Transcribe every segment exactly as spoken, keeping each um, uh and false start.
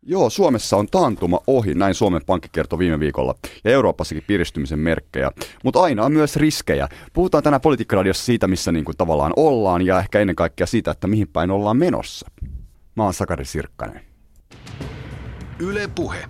Joo, Suomessa on taantuma ohi, näin Suomen Pankki kertoi viime viikolla, ja Euroopassakin piristymisen merkkejä, mutta aina on myös riskejä. Puhutaan tänään Politiikka-radiossa siitä, missä niin kuin tavallaan ollaan, ja ehkä ennen kaikkea siitä, että mihin päin ollaan menossa. Mä oon Sakari Sirkkanen. Yle Puhe.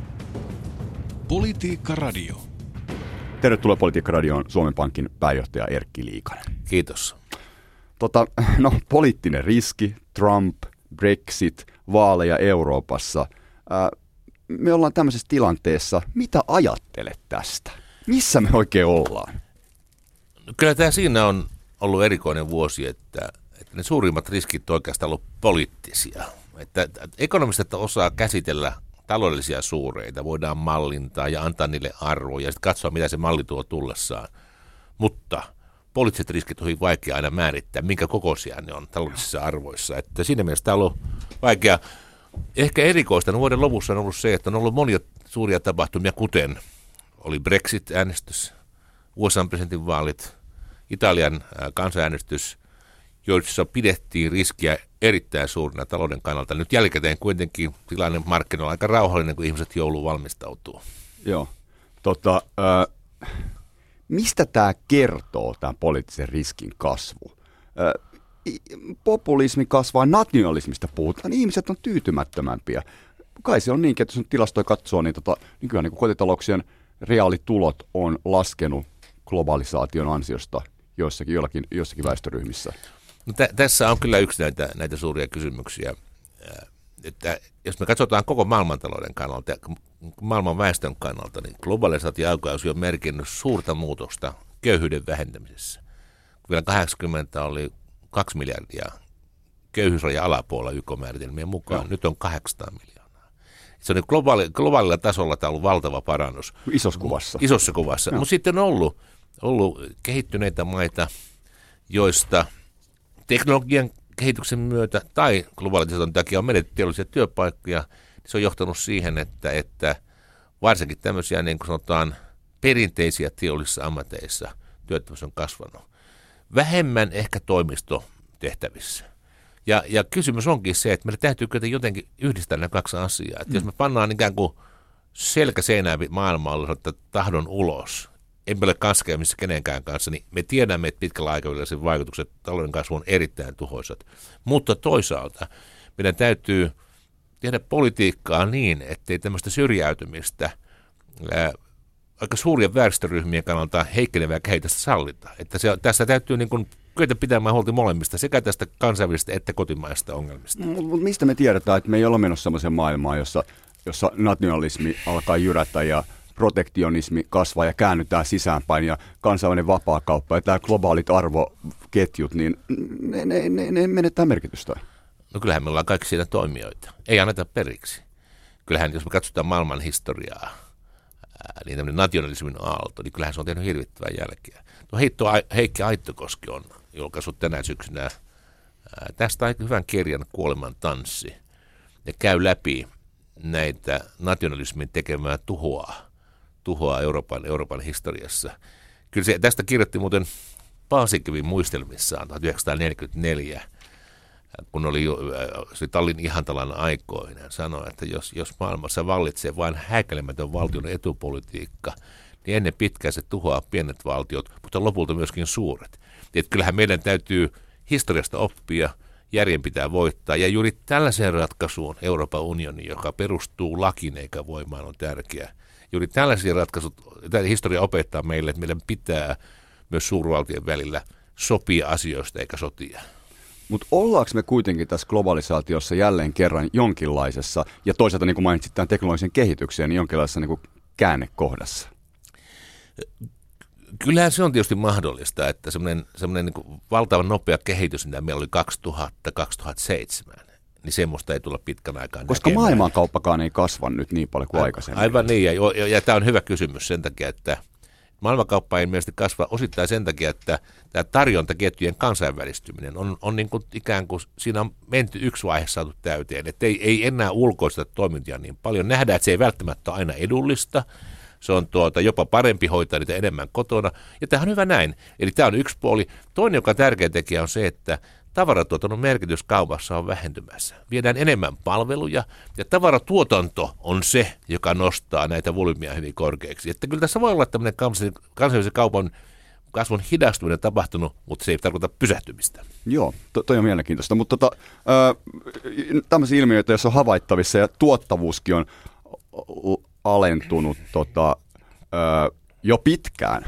Politiikka-radio. Tervetuloa Politiikka-radioon Suomen Pankin pääjohtaja Erkki Liikanen. Kiitos. Tota, no, poliittinen riski, Trump, Brexit, vaaleja Euroopassa. Ää, me ollaan tämmöisessä tilanteessa. Mitä ajattelet tästä? Missä me oikein ollaan? No, kyllä tämä siinä on ollut erikoinen vuosi, että, että ne suurimmat riskit on oikeastaan ollut poliittisia. Että, että ekonomistit osaa käsitellä taloudellisia suureita, voidaan mallintaa ja antaa niille arvoja ja sitten katsoa, mitä se malli tuo tullessaan. Mutta poliittiset riskit on hyvin vaikea aina määrittää, minkä kokoisia ne on taloudellisissa arvoissa. Että siinä mielessä tämä on ollut vaikea. Ehkä erikoista no vuoden lopussa on ollut se, että on ollut monia suuria tapahtumia, kuten oli Brexit-äänestys, U S A-presidentinvaalit, Italian kansanäänestys, joissa pidettiin riskiä erittäin suurina talouden kannalta. Nyt jälkikäteen kuitenkin tilanne markkinoilla on aika rauhallinen, kun ihmiset jouluun valmistautuu. Joo. Tota, äh, mistä tämä kertoo, tämä poliittisen riskin kasvu? Äh, populismi kasvaa, nationalismista puhutaan, ihmiset on tyytymättömämpiä. Kai se on niinkin, että jos nyt tilastoja katsoo, niin tota, nykyään niin kotitalouksien reaalitulot on laskenut globalisaation ansiosta joissakin, jollakin, joissakin väestöryhmissä. No, tä- tässä on kyllä yksi näitä, näitä suuria kysymyksiä. Että jos me katsotaan koko maailmantalouden kannalta ja maailman väestön kannalta, niin globalisaatio-aukaisu on merkinnyt suurta muutosta köyhyyden vähentämisessä. Vielä kahdeksankymmentä oli kaksi miljardia köyhyysrajan alapuolella Y K-määritelmien mukaan. No. Nyt on kahdeksansataa miljoonaa. Se on globaali, globaalilla tasolla tämä on ollut valtava parannus. Isossa kuvassa. Isossa kuvassa. No. Mutta sitten on ollut, ollut kehittyneitä maita, joista teknologian kehityksen myötä tai globalisaation takia on menetty teollisia työpaikkoja. Se on johtanut siihen, että, että varsinkin tämmöisiä niin kuin sanotaan perinteisiä teollisissa ammateissa työttömyys on kasvanut. Vähemmän ehkä toimistotehtävissä. Ja, ja kysymys onkin se, että meillä täytyy jotenkin yhdistää nämä kaksi asiaa. Että mm. jos me pannaan ikään kuin selkä seinään maailmalla, että tahdon ulos, emme ole kanssakäymissä kenenkään kanssa, niin me tiedämme, että pitkällä aikavälillä sen vaikutukset talouden kasvuun on erittäin tuhoisat. Mutta toisaalta meidän täytyy tehdä politiikkaa niin, ettei tämmöistä syrjäytymistä ää, aika suurien väestöryhmien kannalta heikkenevää kehitystä sallita. Että se, tässä täytyy niin kuin kyetä pitämään huolta molemmista, sekä tästä kansainvälisestä että kotimaista ongelmista. No, mutta mistä me tiedetään, että me ei olla menossa sellaiseen maailmaan, jossa, jossa nationalismi alkaa jyrätä ja protektionismi kasvaa ja käännytään sisäänpäin ja kansainvälinen vapaakauppa ja tämä globaalit arvoketjut, niin ne, ne, ne, ne menettää merkitystä. No kyllähän me ollaan kaikki siinä toimijoita. Ei anneta periksi. Kyllähän jos me katsotaan maailman historiaa, niin tämmöinen nationalismin aalto, niin kyllähän se on tehnyt hirvittävää jälkeä. No Heitto, Heikki Aittokoski on julkaissut tänä syksynä ää, tästä aika hyvän kirjan Kuoleman tanssi ja käy läpi näitä nationalismin tekemää tuhoa, tuhoa Euroopan, Euroopan historiassa. Kyllä se, tästä kirjoitti muuten Paasikivi muistelmissaan tuhatyhdeksänsataaneljäkymmentäneljä, kun oli, se oli Tallin ihantalan aikoina. Hän sanoi, että jos, jos maailmassa vallitsee vain häikäilemätön valtion etupolitiikka, niin ennen pitkään se tuhoaa pienet valtiot, mutta lopulta myöskin suuret. Että kyllähän meidän täytyy historiasta oppia, järjen pitää voittaa. Ja juuri tällaiseen ratkaisuun Euroopan unioni, joka perustuu lakiin eikä voimaan, on tärkeä. Juuri tällaisia ratkaisut, historia opettaa meille, että meidän pitää myös suurvaltien välillä sopia asioista eikä sotia. Mutta ollaanko me kuitenkin tässä globalisaatiossa jälleen kerran jonkinlaisessa, ja toisaalta niin kuin mainitsit tämän teknologisen kehityksen, niin jonkinlaisessa niin kuin käännekohdassa? Kyllähän se on tietysti mahdollista, että semmoinen, semmoinen niin kuin valtavan nopea kehitys, mitä meillä oli kaksituhatta kaksituhattaseitsemän, niin semmoista ei tulla pitkän aikaa Koska näkemään. maailmankauppakaan ei kasva nyt niin paljon kuin aikaisemmin. Aivan niin, ja, ja, ja tämä on hyvä kysymys sen takia, että maailmankauppa ei mielestäni kasva osittain sen takia, että tämä tarjontaketjujen kansainvälistyminen on, on niin kuin ikään kuin, siinä on menty yksi vaihe saatu täyteen, että ei, ei enää ulkoista toimintaa niin paljon. Nähdään, että se ei välttämättä ole aina edullista, se on tuota, jopa parempi hoitaa niitä enemmän kotona, ja tämä on hyvä näin. Eli tämä on yksi puoli. Toinen, joka on tärkeä tekijä, on se, että tavaratuotannon merkitys kaupassa on vähentymässä. Viedään enemmän palveluja ja tavaratuotanto on se, joka nostaa näitä volyymiä hyvin korkeaksi. Että kyllä tässä voi olla tämmöinen kansainvälisen kaupan kasvun hidastuminen tapahtunut, mutta se ei tarkoita pysähtymistä. Joo, to, toi on mielenkiintoista, mutta tota, tämmöisiä ilmiöitä, jos on havaittavissa ja tuottavuuskin on alentunut tota, ö, jo pitkään.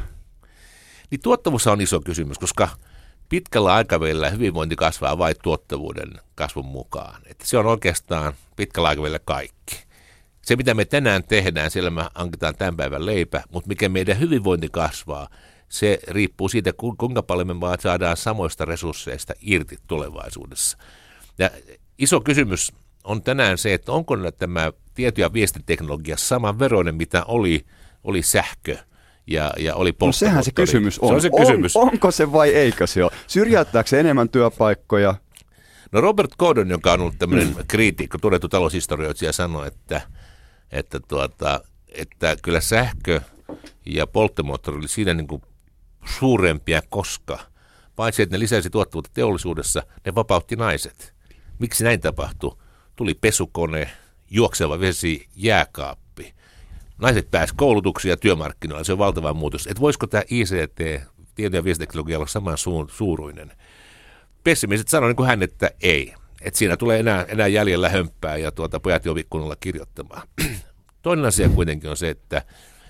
Niin tuottavuus on iso kysymys, koska pitkällä aikavälillä hyvinvointi kasvaa vain tuottavuuden kasvun mukaan. Että se on oikeastaan pitkällä aikavälillä kaikki. Se, mitä me tänään tehdään, siellä me hankitaan tämän päivän leipä, mutta mikä meidän hyvinvointi kasvaa, se riippuu siitä, kuinka paljon me vaan saadaan samoista resursseista irti tulevaisuudessa. Ja iso kysymys on tänään se, että onko tämä tieto- ja viestinteknologia saman veroinen, mitä oli, oli sähkö ja, ja oli polttomoottori. No sehän se kysymys on. Se on se kysymys. On, onko se vai eikö se ole? Syrjäyttääkö se enemmän työpaikkoja? No Robert Gordon, joka on ollut tämmöinen kriitikko, todettu taloushistorioitsija, sanoi, että, että, tuota, että kyllä sähkö ja polttomoottori oli siinä niin kuin suurempia, koska paitsi että ne lisäsi tuottavuutta teollisuudessa, ne vapautti naiset. Miksi näin tapahtui? Tuli pesukone, juokseva vesi, jääkaappi. Naiset pääsivät koulutuksiin ja työmarkkinoille. Se on valtava muutos. Et voisiko tämä I C T, tieto- ja viestinteknologia, olla saman suuruinen? Pessimistit sanoivat niin kuin hän, että ei. Että siinä tulee enää, enää jäljellä hömppää ja tuota, pojat jo ikkunalla kirjoittamaan. Toinen asia kuitenkin on se, että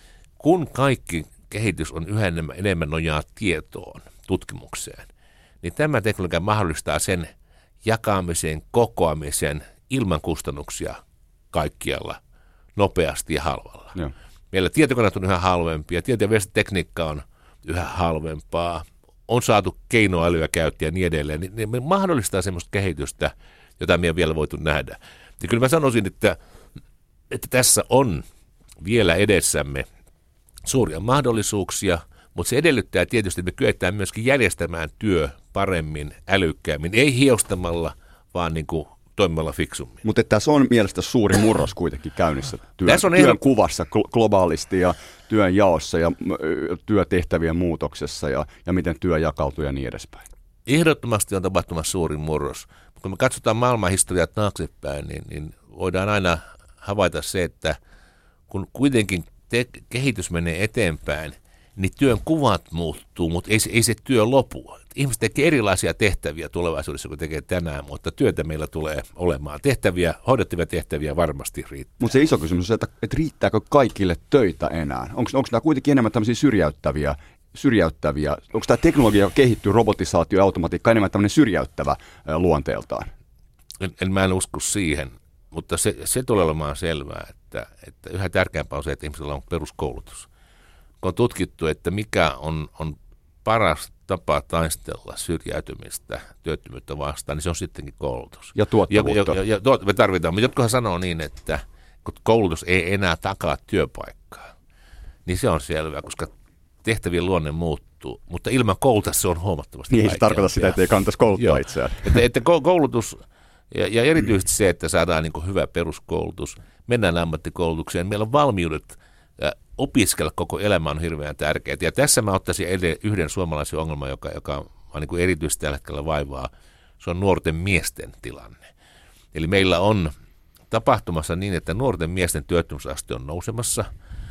kun kaikki kehitys on yhä enemmän, enemmän nojaa tietoon, tutkimukseen, niin tämä teknologia mahdollistaa sen jakamisen, kokoamisen ilman kustannuksia kaikkialla nopeasti ja halvalla. Joo. Meillä tietokoneet on yhä halvempia, tieto- ja viestintätekniikka on yhä halvempaa, on saatu keinoälyä käyttää ja niin edelleen. Niin me mahdollistaa semmoista kehitystä, jota me ei vielä voitu nähdä. Ja kyllä mä sanoisin, että, että tässä on vielä edessämme suuria mahdollisuuksia, mutta se edellyttää tietysti, että me kyetään myöskin järjestämään työ paremmin, älykkäämmin, ei hiostamalla, vaan niin kuin toimimalla fiksummin. Mutta tässä on mielestäni suuri murros kuitenkin käynnissä työn, työn ehdot... kuvassa globaalisti ja työn jaossa ja työtehtävien muutoksessa ja, ja miten työ jakautuu ja niin edespäin. Ehdottomasti on tapahtumassa suuri murros. Kun me katsotaan maailmanhistoriaa taaksepäin, niin, niin voidaan aina havaita se, että kun kuitenkin te- kehitys menee eteenpäin, niin työn kuvat muuttuu, mutta ei se, ei se työ lopu. Ihmiset tekee erilaisia tehtäviä tulevaisuudessa kuin tekee tänään, mutta työtä meillä tulee olemaan. Tehtäviä, hoidettavia tehtäviä varmasti riittää. Mutta se iso kysymys on se, että, että riittääkö kaikille töitä enää? Onko nämä kuitenkin enemmän tämmöisiä syrjäyttäviä, syrjäyttäviä? Onko tämä teknologia, joka kehittyy, robotisaatio ja automatiikka, enemmän tämmöinen syrjäyttävä luonteeltaan? En, en mä en usko siihen, mutta se, se tulee olemaan selvää, että, että yhä tärkeämpää on se, että ihmisillä on peruskoulutus. Kun on tutkittu, että mikä on, on paras tapa taistella syrjäytymistä, työttömyyttä vastaan, niin se on sittenkin koulutus. Ja tuottavuutta. Ja, ja, ja tuot, me tarvitaan, mutta jotkohan sanoo niin, että kun koulutus ei enää takaa työpaikkaa, niin se on selvää, koska tehtävien luonne muuttuu, mutta ilman koulutusta se on huomattavasti niin, ei se tarkoita sitä, että ei kannattaisi kouluttaa itseään. Että, että koulutus, ja, ja erityisesti se, että saadaan niin kuin hyvä peruskoulutus, mennään ammattikoulutukseen, meillä on valmiudet opiskella koko elämä on hirveän tärkeää. Ja tässä mä ottaisin yhden suomalaisen ongelman, joka, joka on niin kuin erityisesti tällä hetkellä vaivaa. Se on nuorten miesten tilanne. Eli meillä on tapahtumassa niin, että nuorten miesten työttömyysaste on nousemassa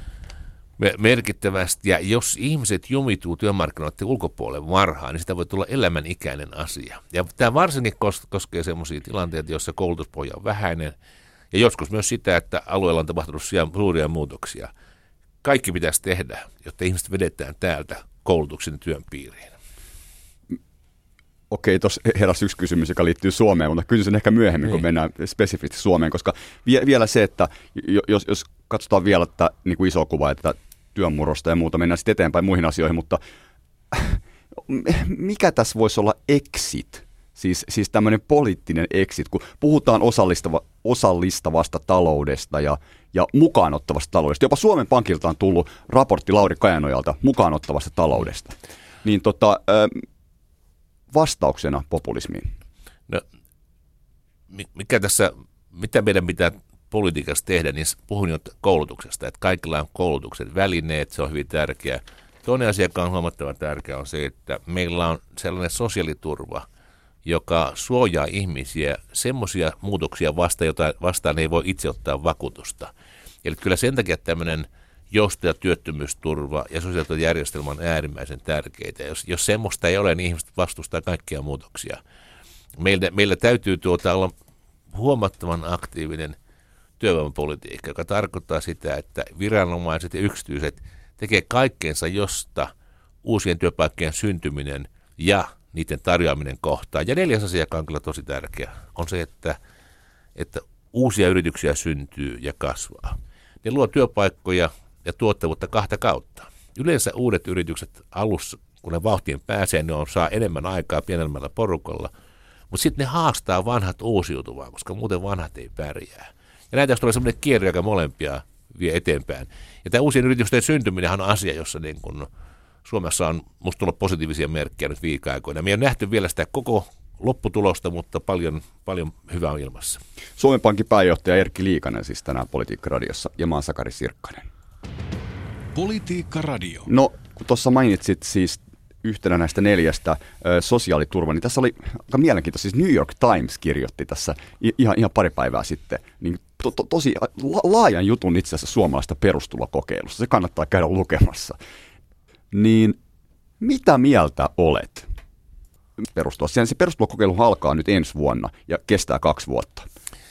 merkittävästi. Ja jos ihmiset jumituu työmarkkinoiden ulkopuolelle varhaan, niin sitä voi tulla elämänikäinen asia. Ja tämä varsinkin koskee sellaisia tilanteita, joissa koulutuspohja on vähäinen. Ja joskus myös sitä, että alueella on tapahtunut suuria muutoksia. Kaikki pitäisi tehdä, jotta ihmiset vedetään täältä koulutuksen ja työn piiriin. Okei, tuossa heräsi yksi kysymys, joka liittyy Suomeen, mutta kysyn sen ehkä myöhemmin, niin. kun mennään spesifisti Suomeen, koska vie, vielä se, että jos, jos katsotaan vielä tätä niin kuin isoa kuvaa, että työn murrosta ja muuta, mennään sitten eteenpäin muihin asioihin, mutta mikä tässä voisi olla exit? Siis, siis tämmöinen poliittinen exit, kun puhutaan osallistava, osallistavasta taloudesta ja, ja mukaanottavasta taloudesta. Jopa Suomen Pankilta on tullut raportti Lauri Kajanojalta mukaanottavasta taloudesta. Niin tota, vastauksena populismiin. No, mikä tässä, mitä meidän pitää politiikassa tehdä, niin puhun jo koulutuksesta, että kaikilla on koulutuksen välineet, se on hyvin tärkeää. Toinen asia, joka on huomattavan tärkeä, on se, että meillä on sellainen sosiaaliturva, joka suojaa ihmisiä semmoisia muutoksia vastaan, jota vastaan ei voi itse ottaa vakuutusta. Eli kyllä sen takia tämmöinen jousto- ja työttömyysturva ja sosiaaliturvajärjestelmä on äärimmäisen tärkeitä. Jos, jos semmoista ei ole, niin ihmiset vastustaa kaikkia muutoksia. Meillä, meillä täytyy tuota olla huomattavan aktiivinen työvoimapolitiikka, joka tarkoittaa sitä, että viranomaiset ja yksityiset tekee kaikkeensa, josta uusien työpaikkojen syntyminen ja niiden tarjoaminen kohtaa. Ja neljäs asia, joka on kyllä tosi tärkeä, on se, että, että uusia yrityksiä syntyy ja kasvaa. Ne luo työpaikkoja ja tuottavuutta kahta kautta. Yleensä uudet yritykset alussa, kun ne vauhtien pääsee, ne on, saa enemmän aikaa pienemmällä porukalla, mutta sitten ne haastaa vanhat uusiutuvaan, koska muuten vanhat ei pärjää. Ja näitä tulee sellainen kierre, joka molempia vie eteenpäin. Ja tämä uusien yritysten syntyminen on asia, jossa niin kun Suomessa on musta tullut positiivisia merkkejä nyt viime aikoina. Me ei ole nähty vielä sitä koko lopputulosta, mutta paljon, paljon hyvää on ilmassa. Suomen Pankin pääjohtaja Erkki Liikanen siis tänään Politiikka-radiossa ja mä oon Sakari Sirkkanen. Politiikka-radio. No, kun tuossa mainitsit siis yhtenä näistä neljästä ö, sosiaaliturva, niin tässä oli aika mielenkiintoista. Siis New York Times kirjoitti tässä ihan, ihan pari päivää sitten niin to, to, tosi la, laajan jutun itse asiassa suomalaista perustulokokeilusta. Se kannattaa käydä lukemassa. Niin mitä mieltä olet perustua? Se perustulokokeilu alkaa nyt ensi vuonna ja kestää kaksi vuotta.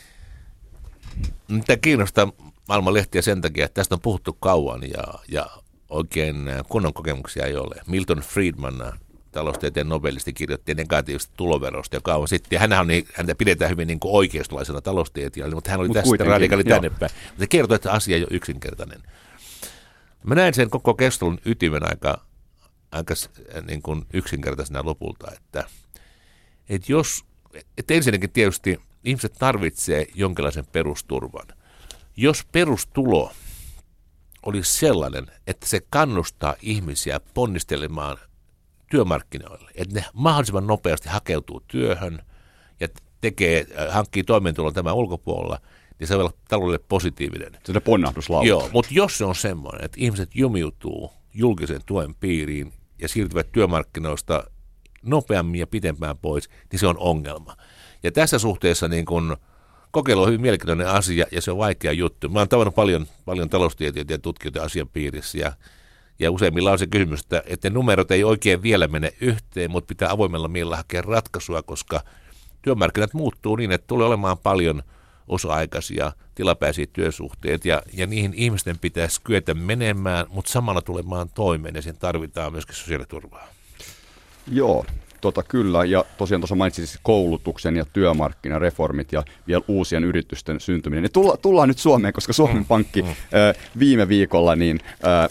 Tämä kiinnostaa maailmanlehtiä sen takia, että tästä on puhuttu kauan ja, ja oikein kunnon kokemuksia ei ole. Milton Friedman, taloustieteen nobelisti, kirjoitti negatiivista tuloverosta jo kauan sitten. Ja hänhän on niin, häntä pidetään hyvin niin kuin oikeistolaisena taloustieteilijänä, mutta hän oli Mut tästä radikaali tänne päin. Se kertoo, että asia ei ole yksinkertainen. Mä näen sen koko keskustelun ytimen aika, aika niin kuin yksinkertaisena lopulta, että, että jos, että ensinnäkin tietysti ihmiset tarvitsee jonkinlaisen perusturvan. Jos perustulo olisi sellainen, että se kannustaa ihmisiä ponnistelemaan työmarkkinoille, että ne mahdollisimman nopeasti hakeutuu työhön ja tekee, hankkii toimeentulon tämän ulkopuolella, niin se voi olla taloudelle positiivinen. Se on ponnahduslauta. Joo, mutta jos se on semmoinen, että ihmiset jumiutuu julkisen tuen piiriin ja siirtyvät työmarkkinoista nopeammin ja pitempään pois, niin se on ongelma. Ja tässä suhteessa niin kun kokeilu on hyvin mielenkiintoinen asia ja se on vaikea juttu. Mä oon tavannut paljon, paljon taloustieteilijöitä ja tutkijoita asian piirissä ja, ja useimmilla on se kysymys, että, että numerot ei oikein vielä mene yhteen, mutta pitää avoimella mielellä hakea ratkaisua, koska työmarkkinat muuttuu niin, että tulee olemaan paljon osa-aikaisia tilapäisiä työsuhteita ja, ja niihin ihmisten pitäisi kyetä menemään, mutta samalla tulemaan toimeen ja siihen tarvitaan myöskin sosiaaliturvaa. Joo. Tota, kyllä, ja tosiaan tuossa mainitsin siis koulutuksen ja työmarkkinareformit ja vielä uusien yritysten syntyminen. Ne tulla, tullaan nyt Suomeen, koska Suomen Pankki mm. ää, viime viikolla niin, ää,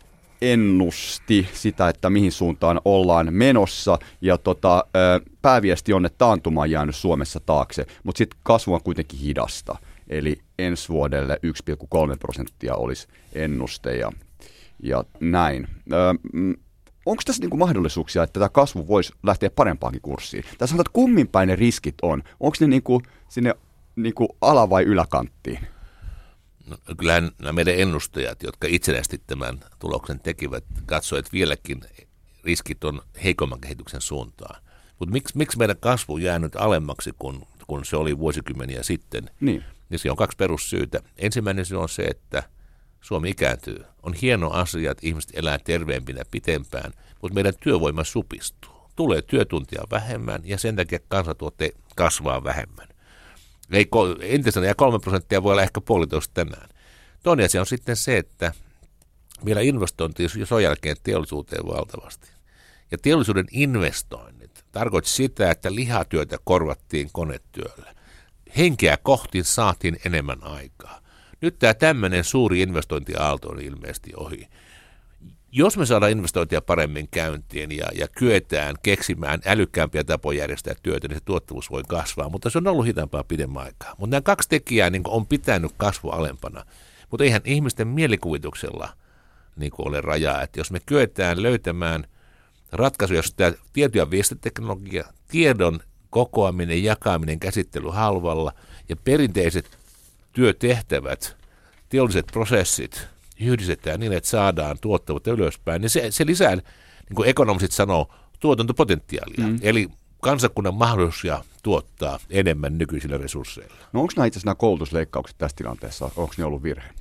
ennusti sitä, että mihin suuntaan ollaan menossa, ja tota, ää, pääviesti on, että taantuma on jäänyt Suomessa taakse, mutta sitten kasvu on kuitenkin hidasta, eli ensi vuodelle yksi pilkku kolme prosenttia olisi ennuste, ja, ja näin. Ää, Onko tässä niinku mahdollisuuksia, että tämä kasvu voisi lähteä parempaankin kurssiin? Tai sanotaan, että kummin päin ne riskit on? Onko ne niinku sinne niinku ala- vai yläkanttiin? No, kyllähän nämä meidän ennustajat, jotka itsenäisesti tämän tuloksen tekivät, katsoivat, että vieläkin riskit on heikomman kehityksen suuntaan. Mutta miksi, miksi meidän kasvu on jäänyt alemmaksi, kun, kun se oli vuosikymmeniä sitten? Niin. Niin se on kaksi perussyytä. Ensimmäinen syy on se, että Suomi ikääntyy. On hieno asia, että ihmiset elää terveempinä pitempään, mutta meidän työvoima supistuu. Tulee työtuntia vähemmän ja sen takia kansantuote kasvaa vähemmän. Ei, entisenä ja kolme prosenttia voi olla ehkä puolitoista tänään. Toinen asia on sitten se, että vielä investointiin sodan jälkeen teollisuuteen valtavasti. Ja teollisuuden investoinnit tarkoitti sitä, että lihatyötä korvattiin konetyöllä. Henkeä kohti saatiin enemmän aikaa. Nyt tämä tämmöinen suuri investointiaalto on ilmeisesti ohi. Jos me saadaan investointia paremmin käyntiin ja, ja kyetään keksimään älykkäämpiä tapoja järjestää työtä, niin se tuottavuus voi kasvaa, mutta se on ollut hitaampaa pidemmän aikaa. Mutta nämä kaksi tekijää niin on pitänyt kasvu alempana, mutta eihän ihmisten mielikuvituksella niin ole rajaa, että jos me kyetään löytämään ratkaisuja, jos tämä tieto- ja viestintäteknologia, tiedon kokoaminen, jakaminen, käsittely halvalla ja perinteiset työtehtävät, teolliset prosessit yhdistetään niin, että saadaan tuottavuutta ylöspäin, niin se, se lisää, niin kuin ekonomiset sanoo, tuotantopotentiaalia. Mm. Eli kansakunnan mahdollisuuksia tuottaa enemmän nykyisillä resursseilla. No onko nämä itse asiassa nämä koulutusleikkaukset tässä tilanteessa, onko ne ollut virhe?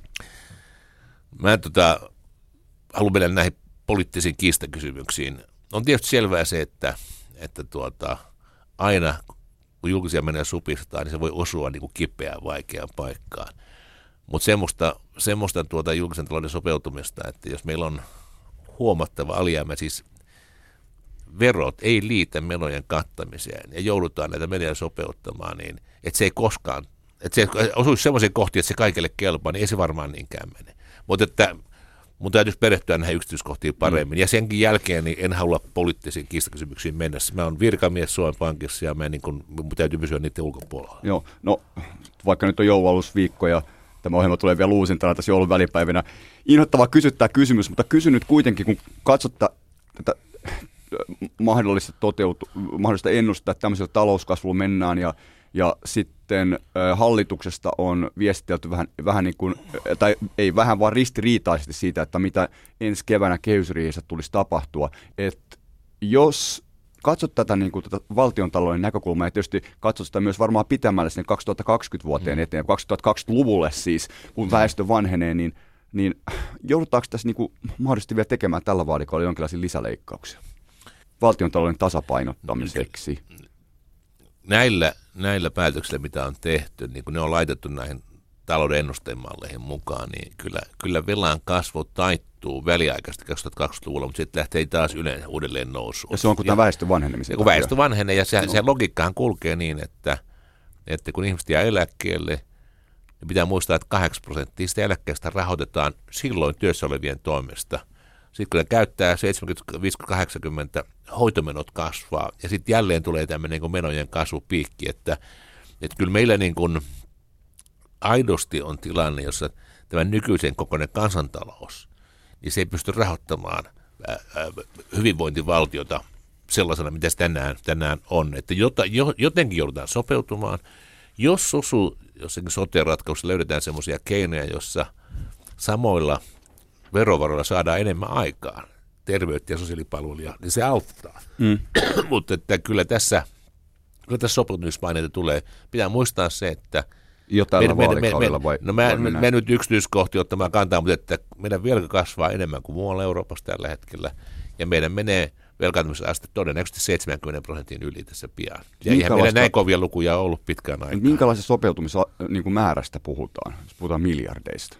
Mä tota, haluan mennä näihin poliittisiin kiistakysymyksiin. On tietysti selvää se, että, että tuota, aina kun julkisia menoja supistetaan, niin se voi osua niin kuin kipeään, vaikeaan paikkaan. Mutta semmoista, semmoista tuota julkisen talouden sopeutumista, että jos meillä on huomattava alijäämä, siis verot ei liitä menojen kattamiseen ja joudutaan näitä menoja sopeuttamaan, niin että se ei koskaan, että se osuisi semmoisen kohtiin, että se kaikille kelpaa, niin ei se varmaan niinkään mene. Mutta että mun täytyisi perehtyä näihin yksityiskohtiin paremmin. Mm. Ja senkin jälkeen niin en halua poliittisiin kiistakysymyksiin mennä. Mä oon virkamies Suomen Pankissa ja mä niin kun, mun täytyy pysyä niiden ulkopuolella. Joo, no vaikka nyt on joulualusviikko ja tämä ohjelma tulee vielä uusintana tässä joulun välipäivinä. Inhottavaa kysyttää kysymys, mutta kysyn nyt kuitenkin, kun katsotta tätä mahdollista, toteutu, mahdollista ennustaa, että tämmöisellä talouskasvulla mennään ja, ja sitten äh, hallituksesta on viestitelty vähän, vähän niin kuin, tai ei vähän vaan ristiriitaisesti siitä, että mitä ensi keväänä kehysriihessä tulisi tapahtua. Että jos katsot tätä, niin kuin, tätä valtiontalouden näkökulmaa ja tietysti katsot sitä myös varmaan pitämällä sinne kaksituhattakaksikymmentä vuoteen mm. eteen, kaksituhattakaksikymmentäluvulle siis, kun väestö vanhenee, niin, niin joudutaanko tässä niin kuin, mahdollisesti vielä tekemään tällä vaalikaudella jonkinlaisia lisäleikkauksia valtiontalouden tasapainottamiseksi? Näillä, näillä päätöksillä, mitä on tehty, niin kun ne on laitettu näihin talouden ennustemalleihin mukaan, niin kyllä, kyllä velan kasvu taittuu väliaikaisesti kaksituhattakaksikymmentäluvulla, mutta sitten lähtee taas yleensä uudelleen nousuun. Ja se on kun tämä väestö vanhenemisen. Kun väestö vanhenee, ja se, no. se logiikkahan kulkee niin, että, että kun ihmiset jää eläkkeelle, niin pitää muistaa, että kahdeksan prosenttia sitä eläkkeestä rahoitetaan silloin työssä olevien toimesta. Sitten kun ne käyttää seitsemänkymmentä kahdeksankymmentä, hoitomenot kasvaa, ja sitten jälleen tulee tämmöinen niin menojen kasvupiikki, että, että kyllä meillä niin kuin aidosti on tilanne, jossa tämä nykyisen kokoinen kansantalous, niin se ei pysty rahoittamaan ää, ää, hyvinvointivaltiota sellaisena, mitä se tänään, tänään on. Että jota, jo, jotenkin joudutaan sopeutumaan. Jos sosu, jossakin sote-ratkaisussa löydetään semmoisia keinoja, jossa samoilla verovaroilla saadaan enemmän aikaan, terveyttä ja sosiaalipalveluja, niin se auttaa. Mm. Mutta että kyllä tässä, kyllä tässä sopeutumispaineita tulee. Pitää muistaa se, että jo tällä vaalikaudella vai? No mä, mä nyt yksityiskohtia ottamaan kantaa, mutta että meidän velka kasvaa enemmän kuin muualla Euroopassa tällä hetkellä. Ja meidän menee velkaantumisaste todennäköisesti seitsemänkymmentä prosentin yli tässä pian. Ja eihän meillä näin kovia lukuja ollut pitkään aikaa. Minkälaisesta sopeutumismäärästä puhutaan, jos puhutaan miljardeista?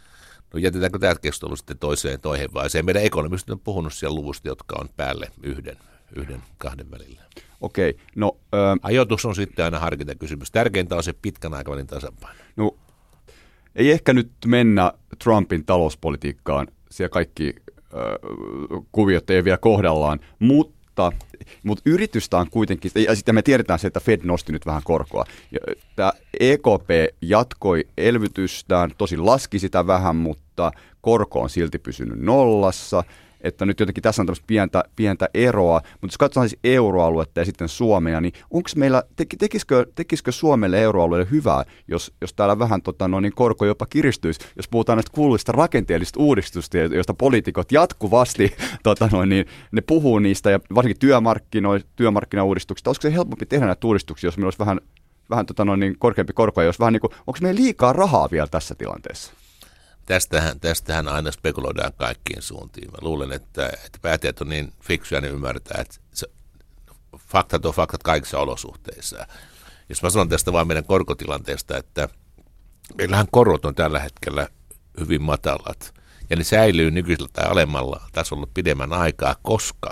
No jätetäänkö tämä keskustelu sitten toiseen toihenvaiseen? Meidän ekonomistit on puhunut siellä luvusta, jotka on päälle yhden, yhden kahden välillä. Okei, no... Ö... Ajoitus on sitten aina harkintakysymys. Tärkeintä on se pitkän aikavälin tasapaino. No, ei ehkä nyt mennä Trumpin talouspolitiikkaan. Siellä kaikki ö, kuviot ei vielä kohdallaan, mutta, mutta yritystä on kuitenkin... Ja sitten me tiedetään se, että Fed nosti nyt vähän korkoa. Tämä E K P jatkoi elvytystään, tosin laski sitä vähän, mutta korko on silti pysynyt nollassa. Että nyt jotenkin tässä on tämmöistä pientä, pientä eroa, mutta jos katsotaan siis euroaluetta ja sitten Suomea, niin onko meillä, tekisikö, tekisikö Suomelle euroalueelle hyvää, jos, jos täällä vähän tota, no, niin korko jopa kiristyisi, jos puhutaan näistä kuuluista rakenteellisista uudistusta, joista poliitikot jatkuvasti, tota, no, niin ne puhuu niistä, ja varsinkin työmarkkino, työmarkkinauudistuksista, olisiko se helpompi tehdä näitä uudistuksia, jos meillä olisi vähän, vähän tota, no, niin korkeampi korko, ja jos vähän niin kuin, onko meillä liikaa rahaa vielä tässä tilanteessa? Tästähän, tästähän aina spekuloidaan kaikkiin suuntiin. Mä luulen, että, että päättäjät on niin fiksuja, niin ymmärtää, että se, faktat on faktat kaikissa olosuhteissa. Jos mä sanon tästä vaan meidän korkotilanteesta, että meillähän korot on tällä hetkellä hyvin matalat, ja ne säilyy nykyisellä tai alemmalla tasolla pidemmän aikaa, koska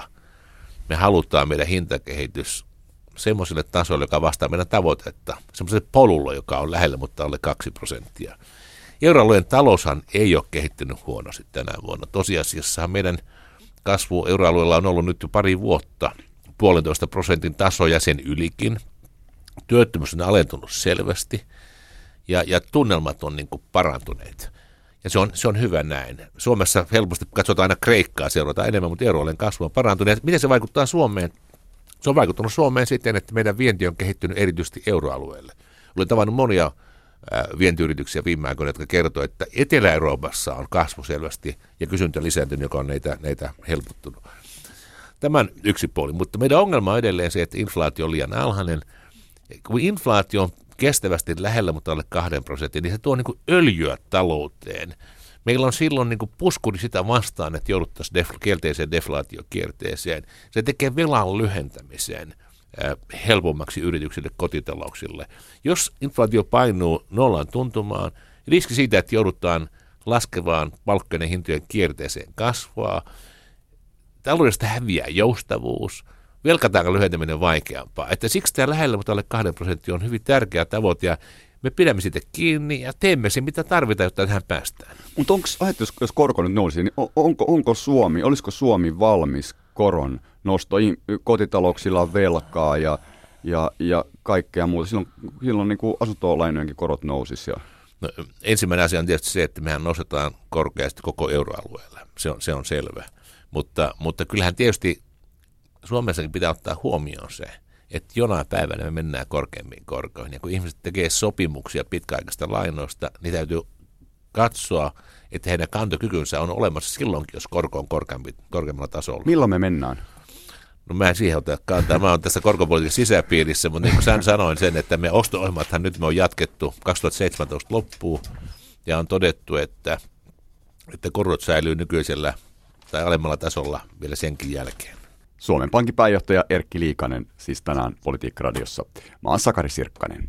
me halutaan meidän hintakehitys semmoiselle tasolle, joka vastaa meidän tavoitetta, semmoiselle polulle, joka on lähellä, mutta alle kaksi prosenttia. Euroalueen taloushan ei ole kehittynyt huonosti tänä vuonna. Tosiasiassa meidän kasvu euroalueella on ollut nyt jo pari vuotta, puolentoista prosentin taso ja sen ylikin. Työttömyys on alentunut selvästi ja, ja tunnelmat on niin kuin parantuneet. Ja se on, se on hyvä näin. Suomessa helposti katsotaan aina Kreikkaa, seurataan enemmän, mutta euroalueen kasvu on parantunut. Miten se vaikuttaa Suomeen? Se on vaikuttanut Suomeen siten, että meidän vienti on kehittynyt erityisesti euroalueelle. Olen tavannut monia vientiyrityksiä viime aikoina, jotka kertoo, että Etelä-Euroopassa on kasvu selvästi ja kysyntä lisääntynyt, joka on näitä, näitä helpottunut. Tämän yksi puoli, mutta meidän ongelma on edelleen se, että inflaatio on liian alhainen. Kun inflaatio on kestävästi lähellä, mutta alle kahden prosentin, niin se tuo niin kuin öljyä talouteen. Meillä on silloin niin kuin puskuri sitä vastaan, että jouduttaisiin def- kielteiseen deflaatiokierteeseen. Se tekee velan lyhentämiseen äh, helpommaksi yrityksille, kotitalouksille. Jos inflaatio painuu nollan tuntumaan, riski siitä, että joudutaan laskevaan palkkojen hintojen kierteeseen kasvaa. Taloudesta häviää joustavuus. Velkataakan lyhentäminen on vaikeampaa. Että siksi tämä lähellä, mutta alle kahden prosenttia on hyvin tärkeä tavoite ja me pidämme siitä kiinni ja teemme sen, mitä tarvitaan, jotta tähän päästään. Mutta onko, jos, jos korko nyt nousi, niin on, onko, onko Suomi, olisiko Suomi valmis koron nosto? Kotitalouksilla on velkaa ja, ja, ja kaikkea muuta. Silloin, silloin niin kuin asuntolainojenkin korot nousisi. Ja... No, ensimmäinen asia on tietysti se, että mehän nostetaan korkeasti koko euroalueella. Se on, se on selvä. Mutta, mutta kyllähän tietysti Suomessakin pitää ottaa huomioon se, että jonain päivänä me mennään korkeammin korkoihin. Ja kun ihmiset tekee sopimuksia pitkäaikaista lainoista, niin täytyy katsoa, että heidän kantokykynsä on olemassa silloinkin, jos korko on korkeampi, korkeammalla tasolla. Milloin me mennään? No mä en siihen ota kantaa. Mä oon tässä korkopolitiikan sisäpiirissä, mutta niin kuin sä sanoin sen, että me osto-ohjelmathan nyt me on jatkettu kaksituhattaseitsemäntoista loppuun ja on todettu, että, että korot säilyy nykyisellä tai alemmalla tasolla vielä senkin jälkeen. Suomen Pankin pääjohtaja Erkki Liikanen, siis tänään Politiikka-radiossa. Mä oon Sakari Sirkkanen.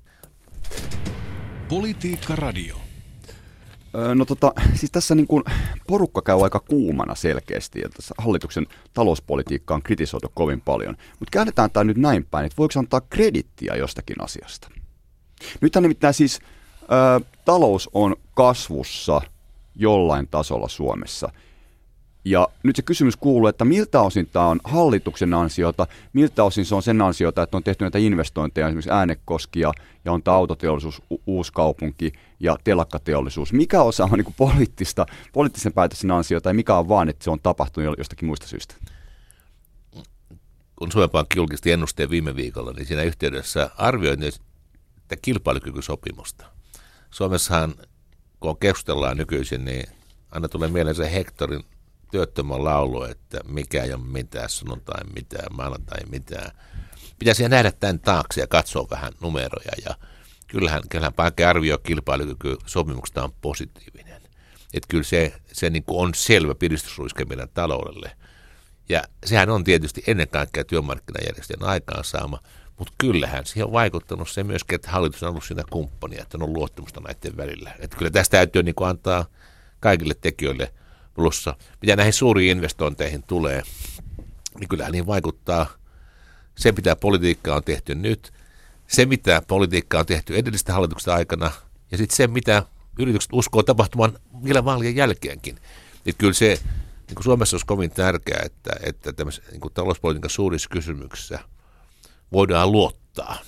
Politiikka-radio. No tota, siis tässä niin kuin porukka käy aika kuumana selkeästi, ja tässä hallituksen talouspolitiikka on kritisoitu kovin paljon. Mutta käännetään tämä nyt näin päin, että voiko antaa kredittiä jostakin asiasta? Nythän nimittäin siis ä, talous on kasvussa jollain tasolla Suomessa. Ja nyt se kysymys kuuluu, että miltä osin tämä on hallituksen ansiota, miltä osin se on sen ansiota, että on tehty näitä investointeja, esimerkiksi Äänekoski ja, ja on tämä autoteollisuus, U- Uuskaupunki ja telakkateollisuus. Mikä osa on niin kuin poliittista, poliittisen päätöksen ansiota ja mikä on vaan, että se on tapahtunut jostakin muista syistä? Kun Suomen Pankki julkisti ennusteen viime viikolla, niin siinä yhteydessä arvioitiin että kilpailukykysopimusta. Suomessahan, kun keskustellaan nykyisin, niin aina tulee mieleen se Hectorin työttömän laulu, että mikä ei ole mitään, sunnuntai mitään, maanantai mitään. Pitäisi nähdä tämän taakse ja katsoa vähän numeroja. Ja kyllähän, kyllähän Pankki arvioi kilpailukykysopimuksesta on positiivinen. Että kyllä se, se niin kuin on selvä piristysruiske meidän taloudelle. Ja sehän on tietysti ennen kaikkea työmarkkinajärjestöjen aikaansaama, mutta kyllähän siihen on vaikuttanut se myöskin, että hallitus on ollut siinä kumppania, että on ollut luottamusta näiden välillä. Että kyllä tästä täytyy niin kuin antaa kaikille tekijöille plussa. Mitä näihin suuriin investointeihin tulee, niin kyllähän niin vaikuttaa se, mitä politiikkaa on tehty nyt, se, mitä politiikkaa on tehty edellistä hallituksesta aikana, ja sitten se, mitä yritykset uskoo tapahtumaan vielä vaalien jälkeenkin. Että kyllä se niin kuin Suomessa olisi kovin tärkeää, että, että tämmöisessä niin kuin talouspolitiikan suurissa kysymyksissä voidaan luottaa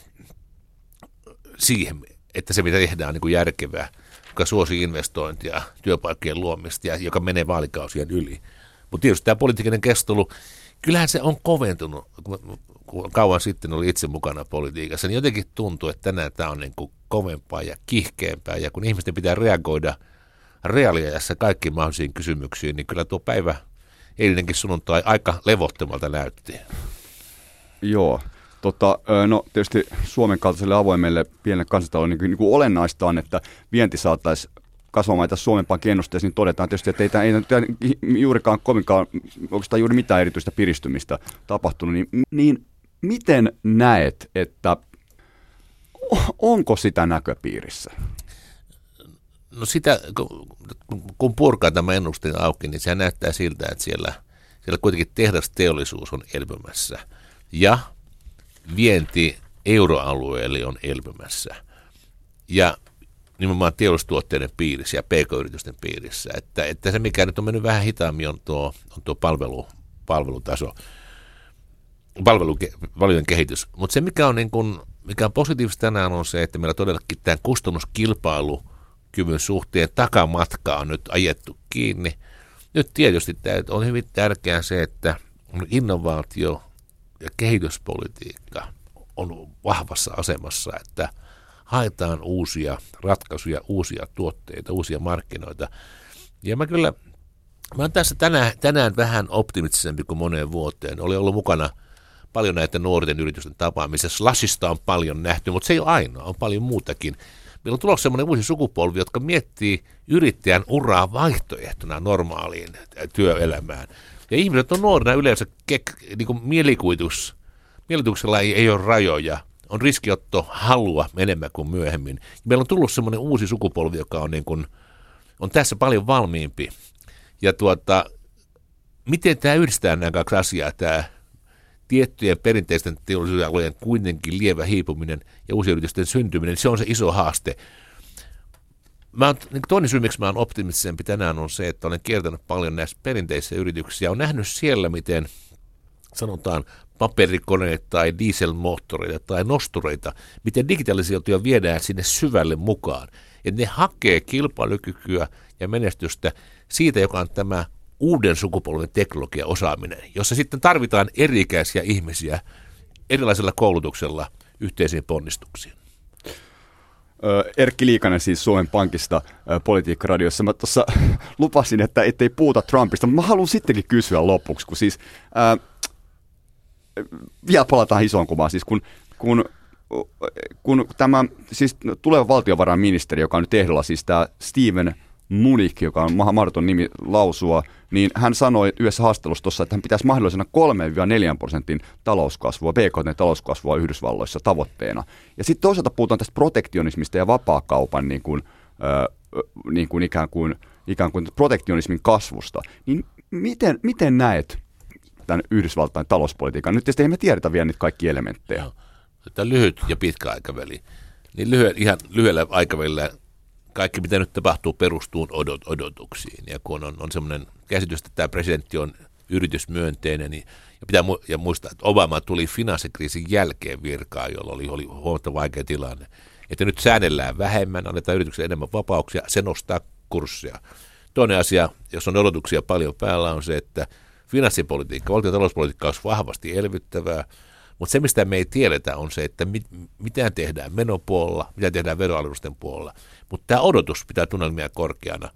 siihen, että se, mitä tehdään, on niin kuin järkevää, joka suosii investointia, työpaikkojen luomista ja joka menee vaalikausien yli. Mutta tietysti tämä poliittinen keskustelu, kyllähän se on koventunut, kun kauan sitten oli itse mukana politiikassa, niin jotenkin tuntuu, että tänään tämä on niin kuin kovempaa ja kiihkeämpää, ja kun ihmisten pitää reagoida reaaliajassa kaikkiin mahdollisiin kysymyksiin, niin kyllä tuo päivä eilinenkin sunnuntai aika levottomalta näytti. Joo. Tota, no tietysti Suomen kaltaiselle avoimelle pienelle kansantaloudelle niin, niin kuin olennaista on, että vienti saataisiin kasvamaan tässä Suomen Pankin ennusteessa, niin todetaan tietysti, että ei, ei juurikaan kovinkaan, oikeastaan juuri mitään erityistä piristymistä tapahtunut. Niin, niin miten näet, että onko sitä näköpiirissä? No sitä, kun purkaa tämä ennusteen auki, niin se näyttää siltä, että siellä, siellä kuitenkin tehdasteollisuus on elpymässä ja vienti euroalueelle on elpymässä ja nimenomaan teollisuustuotteiden piirissä ja pk-yritysten piirissä, että, että se mikä nyt on mennyt vähän hitaammin on tuo, on tuo palvelu, palvelutaso, palvelujen kehitys, mutta se mikä on, niin kuin, mikä on positiivista tänään on se, että meillä todellakin tämä kustannuskilpailukyvyn suhteen takamatka on nyt ajettu kiinni. Nyt tietysti on hyvin tärkeää se, että innovaatio ja kehityspolitiikka on vahvassa asemassa, että haetaan uusia ratkaisuja, uusia tuotteita, uusia markkinoita. Ja mä kyllä Mä oon tässä tänään, tänään vähän optimistisempi kuin moneen vuoteen. Oli ollut mukana paljon näitä nuorten yritysten tapaamisessa. Slashista on paljon nähty, mutta se ei ole ainoa, on paljon muutakin. Meillä on tulossa sellainen uusi sukupolvi, jotka miettii yrittäjän uraa vaihtoehtona normaaliin työelämään. Ja ihmiset on nuorina yleensä kek, niin kuin mielikuvitus. Mielikuvituksella ei, ei ole rajoja. On riskiotto halua enemmän kuin myöhemmin. Meillä on tullut sellainen uusi sukupolvi, joka on, niin kuin, on tässä paljon valmiimpi. Ja tuota, miten tämä yhdistää nämä kaksi asiaa, tämä tiettyjen perinteisten teollisuusalojen kuitenkin lievä hiipuminen ja uusien yritysten syntyminen, se on se iso haaste. Mä oon, niin toinen syy, miksi mä oon optimistisempi tänään, on se, että olen kiertänyt paljon näissä perinteisissä yrityksissä. Olen nähnyt siellä, miten sanotaan paperikoneita tai dieselmoottoreita tai nostureita, miten digitalisaatio viedään sinne syvälle mukaan. Että ne hakee kilpailukykyä ja menestystä siitä, joka on tämä uuden sukupolven teknologiaosaaminen, jossa sitten tarvitaan eri-ikäisiä ihmisiä erilaisella koulutuksella yhteisiin ponnistuksiin. Erkki Liikanen siis Suomen Pankista Politiikka-radiossa. Mä tuossa lupasin, että ettei puhuta Trumpista, mutta mä haluan sittenkin kysyä lopuksi, kun siis ää, vielä palataan isoon kuvaan, siis kun, kun, kun tämä siis tuleva valtiovarainministeri, joka on nyt ehdolla, siis tämä Steven Mnuchin, joka on mahdoton nimi lausua, niin hän sanoi yhdessä haastattelussa tuossa, että hän pitäisi mahdollisena kolmesta neljään prosentin talouskasvua, B K T-talouskasvua Yhdysvalloissa tavoitteena. Ja sitten toisaalta puhutaan tästä protektionismista ja vapaakaupan niin kuin, äh, niin kuin ikään kuin, ikään kuin protektionismin kasvusta. Niin miten, miten näet tämän Yhdysvaltain talouspolitiikan? Nyt tietysti emme tiedetä vielä niitä kaikki elementtejä. No, tämä lyhyt ja pitkä aikaväli. Niin lyhy, ihan lyhyellä aikavälillä kaikki, mitä nyt tapahtuu, perustuu odot, odotuksiin. Ja kun on, on semmoinen käsitys, että tämä presidentti on yritysmyönteinen, niin ja pitää mu- ja muistaa, että Obama tuli finanssikriisin jälkeen virkaan, jolla oli, oli huomattava vaikea tilanne. Että nyt säännellään vähemmän, annetaan yrityksille enemmän vapauksia, se nostaa kurssia. Toinen asia, jos on odotuksia paljon päällä, on se, että finanssipolitiikka, valtion talouspolitiikka olisi vahvasti elvyttävää, mutta se, mistä me ei tiedetä, on se, että mit, mitä tehdään menopuolella, mitä tehdään veroalennusten puolella. Mutta tämä odotus pitää tunnelmia korkeana.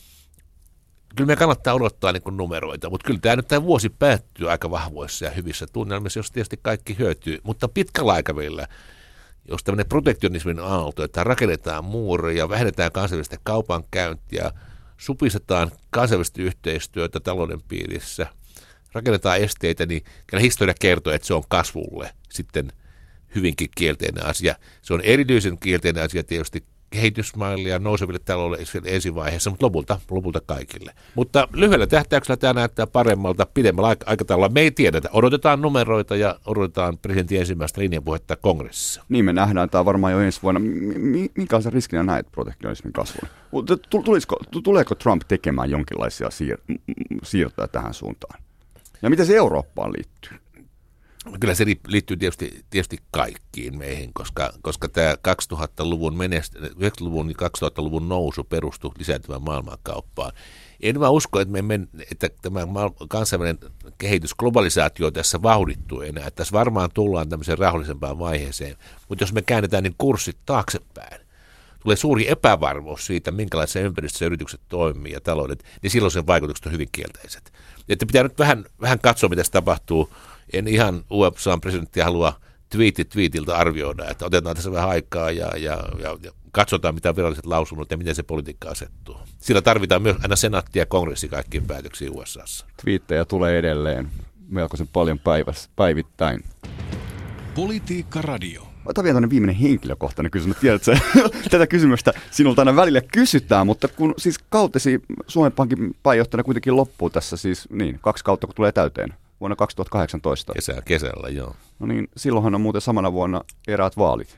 Kyllä me kannattaa odottaa niin kuin numeroita, mutta kyllä tämä nyt tämä vuosi päättyy aika vahvoissa ja hyvissä tunnelmissa, jos tietysti kaikki hyötyy. Mutta pitkällä aikavälillä, jos tämmöinen protektionismin aalto, että rakennetaan muureja, vähennetään kansainvälistä kaupankäyntiä, supistetaan kansainvälistä yhteistyötä talouden piirissä, rakennetaan esteitä, niin kyllä historia kertoo, että se on kasvulle sitten hyvinkin kielteinen asia. Se on erityisen kielteinen asia tietysti kehitysmaille ja nouseville taloudelle ensivaiheessa, mutta lopulta, lopulta kaikille. Mutta lyhyellä tähtäyksellä tämä näyttää paremmalta, pidemmällä aikataululla. Me ei tiedetä. Odotetaan numeroita ja odotetaan presidentin ensimmäistä linjapuhetta kongressissa. Niin me nähdään tämä varmaan jo ensi vuonna. Minkälaisen riskinä näet protektionismin kasvun? Tulisiko, tuleeko Trump tekemään jonkinlaisia siir- siirtoja tähän suuntaan? Ja miten se Eurooppaan liittyy? Kyllä se liittyy tietysti, tietysti kaikkiin meihin, koska, koska tämä kaksituhattaluvun, menest, yhdeksänkymmentäluvun ja kaksituhattaluvun nousu perustui lisääntyvään maailmankauppaan. En vaan usko, että, me men, että tämä kansainvälinen kehitys, globalisaatio tässä vauhdittuu enää. Että tässä varmaan tullaan tämmöiseen rauhallisempaan vaiheeseen. Mutta jos me käännetään niin kurssit taaksepäin, tulee suuri epävarmuus siitä, minkälaisessa ympäristössä yritykset toimii ja taloudet, niin silloin sen vaikutukset on hyvin kielteiset. Että pitää nyt vähän, vähän katsoa, mitä se tapahtuu. En ihan U S A presidenttiä halua twiitti twiitiltä arvioida, että otetaan tässä vähän aikaa ja, ja, ja, ja katsotaan, mitä viralliset lausunnot ja miten se politiikka asettuu. Sillä tarvitaan myös aina senaatti ja kongressi kaikkiin päätöksiin U S A:ssa. Twiittejä tulee edelleen melkoisen paljon päivässä, päivittäin. Politiikka Radio. Otan vielä tämmöinen viimeinen henkilökohtainen kysymys. Tiedätkö, tätä kysymystä sinulta aina välillä kysytään, mutta kun siis kautesi Suomen Pankin pääjohtajana kuitenkin loppuu tässä siis niin, kaksi kautta, kun tulee täyteen vuonna kaksituhattakahdeksantoista. Kesä, kesällä, joo. No niin, silloinhan on muuten samana vuonna eräät vaalit.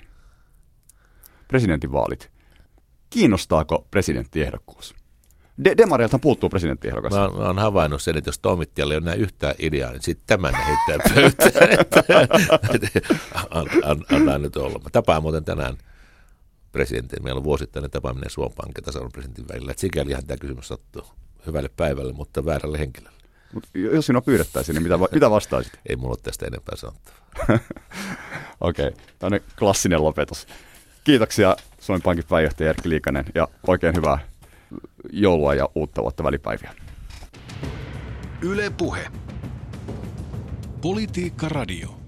Presidentinvaalit. Kiinnostaako presidenttiehdokkuus? De- Demareilta puuttuu presidenttiehdokas. Mä, mä oon havainnut sen, että jos toimittajalle ei ole näin yhtään ideaa, niin sitten tämän heittää pöytään. Antaa nyt olla. Mä tapaan muuten tänään presidentin. Meillä on vuosittainen tapaaminen Suomen Pankin ja tasavallan presidentin välillä. Sikälihän tämä kysymys sattuu hyvälle päivälle, mutta väärälle henkilölle. Mut jos sinua pyydettäisiin, niin mitä, va- mitä vastaisit? Ei mulla ole tästä enempää sanottavaa. Okei, okay. Tämä on klassinen lopetus. Kiitoksia Suomen Pankin pääjohtaja Erkki Liikanen ja oikein hyvää joulua ja uutta vuotta välipäiviä. Yle Puhe. Politiikka Radio.